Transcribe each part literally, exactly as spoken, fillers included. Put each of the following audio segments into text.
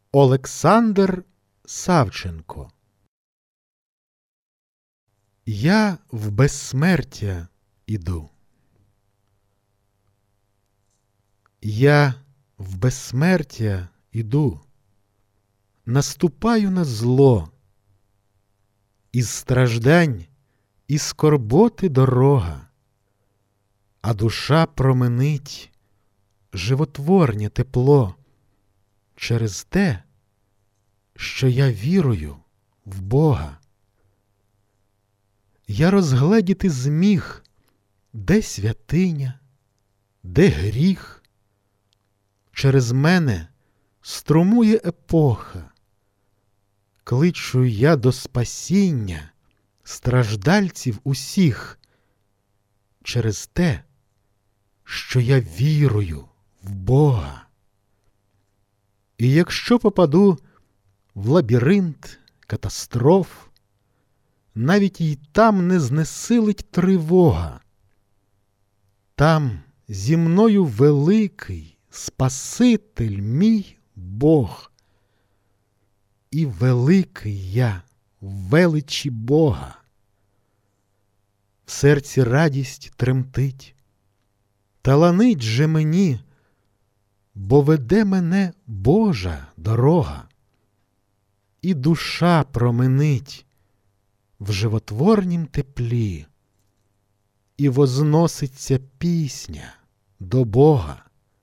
Олександр Савченко. Я в безсмертя іду. Я в безсмертя іду, наступаю на зло, із страждань і скорботи дорога, а душа променить животворнє тепло через те, що я вірую в Бога. Я розгледіти зміг, де святиня, де гріх. Через мене струмує епоха, кличу я до спасіння страждальців усіх через те, що я вірую в Бога. І якщо попаду в лабіринт катастроф, навіть і там не знесилить тривога. Там зі мною великий Спаситель мій Бог. І великий я в величі Бога. В серці радість тремтить, таланить же мені, бо веде мене Божа дорога. І душа променить в животворнім теплі, і возноситься пісня до Бога.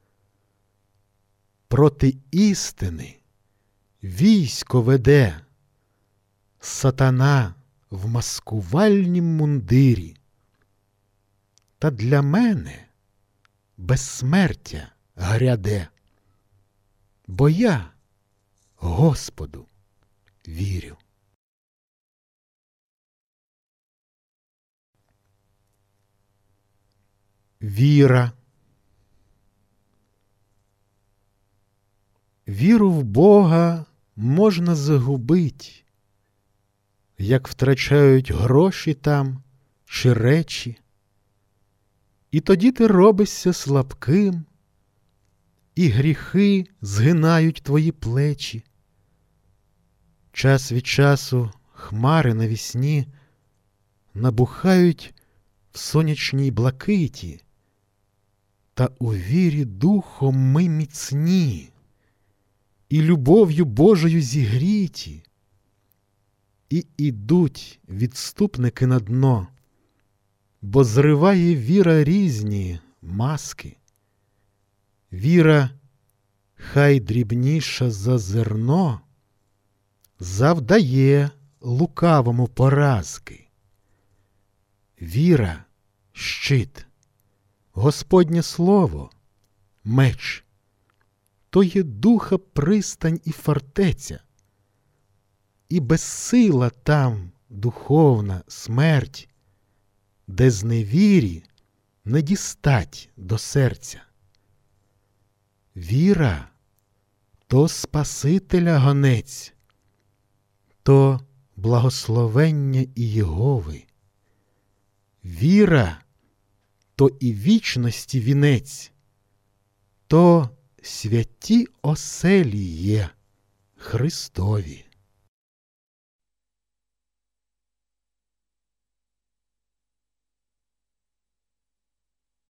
Проти істини військо веде сатана в маскувальнім мундирі. Та для мене безсмертя гряде, бо я Господу вірю. Віра. Віру в Бога можна загубить, як втрачають гроші там чи речі. І тоді ти робишся слабким, і гріхи згинають твої плечі. Час від часу хмари навісні набухають в сонячній блакиті, та у вірі духом ми міцні, і любов'ю Божою зігріті, і ідуть відступники на дно, бо зриває віра різні маски. Віра, хай дрібніша за зерно, завдає лукавому поразки. Віра – щит, Господнє слово – меч. То є духа пристань і фортеця, і безсила там духовна смерть, де зневірі не дістать до серця. Віра – то Спасителя гонець, то благословення Ієгови. Віра – то і вічності вінець, то святі оселі є Христові.